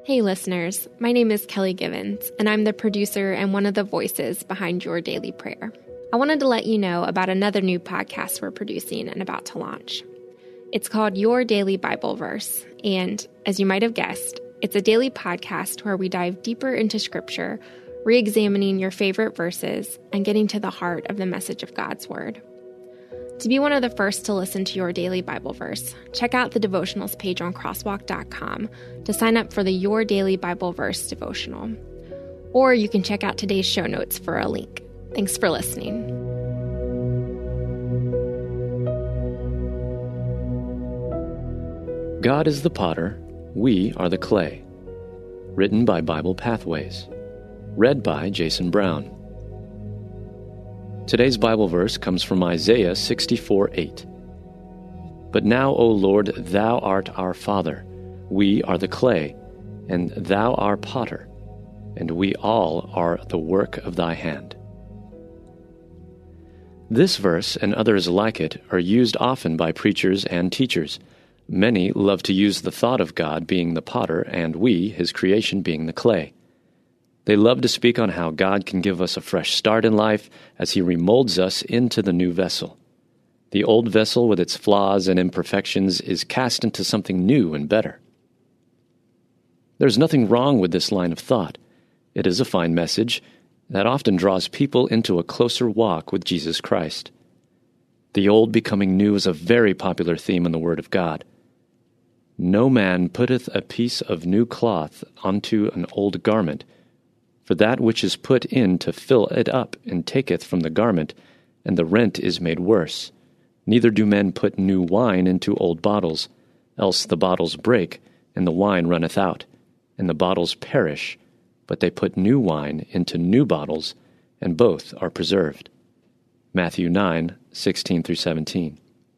Hey listeners, my name is Kelly Givens, and I'm the producer and one of the voices behind Your Daily Prayer. I wanted to let you know about another new podcast we're producing and about to launch. It's called Your Daily Bible Verse, and as you might have guessed, it's a daily podcast where we dive deeper into Scripture, re-examining your favorite verses and getting to the heart of the message of God's Word. To be one of the first to listen to Your Daily Bible Verse, check out the devotionals page on crosswalk.com to sign up for the Your Daily Bible Verse devotional. Or you can check out today's show notes for a link. Thanks for listening. God is the potter, we are the clay. Written by Bible Pathways. Read by Jason Brown. Today's Bible verse comes from Isaiah 64:8. But now, O Lord, thou art our Father, we are the clay, and thou our potter, and we all are the work of thy hand. This verse and others like it are used often by preachers and teachers. Many love to use the thought of God being the potter and we, his creation, being the clay. They love to speak on how God can give us a fresh start in life as he remolds us into the new vessel. The old vessel with its flaws and imperfections is cast into something new and better. There's nothing wrong with this line of thought. It is a fine message that often draws people into a closer walk with Jesus Christ. The old becoming new is a very popular theme in the Word of God. No man putteth a piece of new cloth unto an old garment, for that which is put in to fill it up and taketh from the garment, and the rent is made worse. Neither do men put new wine into old bottles, else the bottles break, and the wine runneth out, and the bottles perish. But they put new wine into new bottles, and both are preserved. Matthew 9:16-17.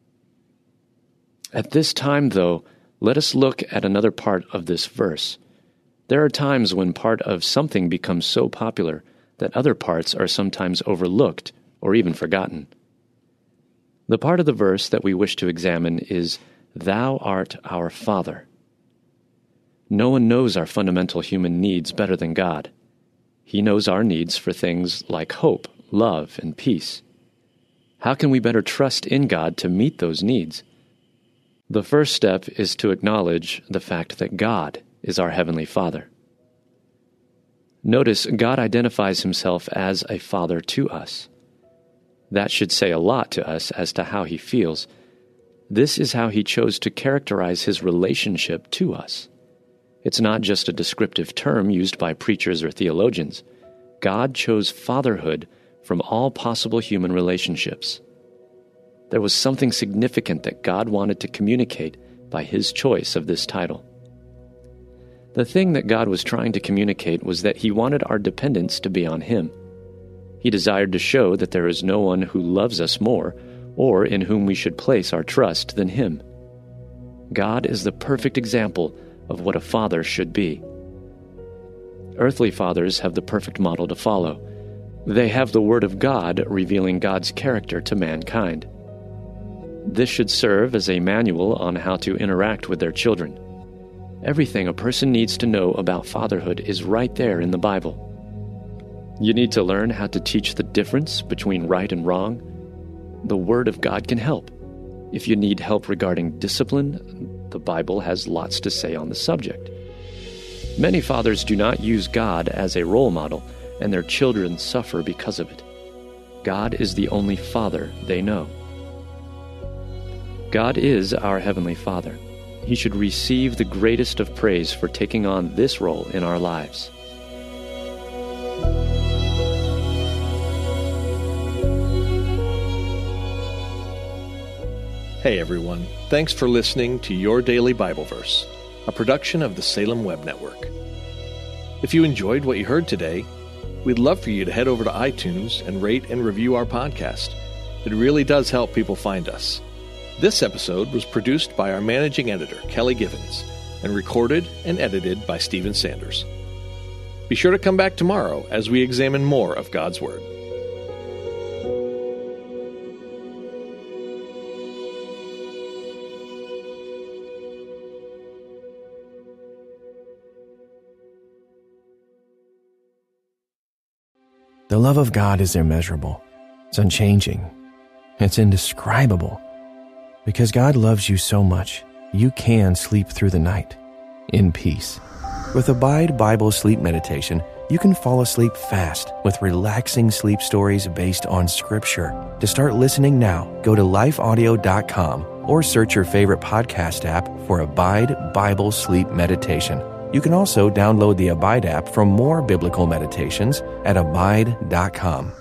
At this time, though, let us look at another part of this verse. There are times when part of something becomes so popular that other parts are sometimes overlooked or even forgotten. The part of the verse that we wish to examine is, Thou art our Father. No one knows our fundamental human needs better than God. He knows our needs for things like hope, love, and peace. How can we better trust in God to meet those needs? The first step is to acknowledge the fact that God is our Heavenly Father. Notice God identifies himself as a father to us. That should say a lot to us as to how he feels. This is how he chose to characterize his relationship to us. It's not just a descriptive term used by preachers or theologians. God chose fatherhood from all possible human relationships. There was something significant that God wanted to communicate by his choice of this title. The thing that God was trying to communicate was that he wanted our dependence to be on him. He desired to show that there is no one who loves us more or in whom we should place our trust than him. God is the perfect example of what a father should be. Earthly fathers have the perfect model to follow. They have the Word of God revealing God's character to mankind. This should serve as a manual on how to interact with their children. Everything a person needs to know about fatherhood is right there in the Bible. You need to learn how to teach the difference between right and wrong. The Word of God can help. If you need help regarding discipline, the Bible has lots to say on the subject. Many fathers do not use God as a role model, and their children suffer because of it. God is the only Father they know. God is our Heavenly Father. He should receive the greatest of praise for taking on this role in our lives. Hey everyone, thanks for listening to Your Daily Bible Verse, a production of the Salem Web Network. If you enjoyed what you heard today, we'd love for you to head over to iTunes and rate and review our podcast. It really does help people find us. This episode was produced by our managing editor, Kelly Givens, and recorded and edited by Stephen Sanders. Be sure to come back tomorrow as we examine more of God's Word. The love of God is immeasurable. It's unchanging. It's indescribable. Because God loves you so much, you can sleep through the night in peace. With Abide Bible Sleep Meditation, you can fall asleep fast with relaxing sleep stories based on Scripture. To start listening now, go to lifeaudio.com or search your favorite podcast app for Abide Bible Sleep Meditation. You can also download the Abide app for more biblical meditations at abide.com.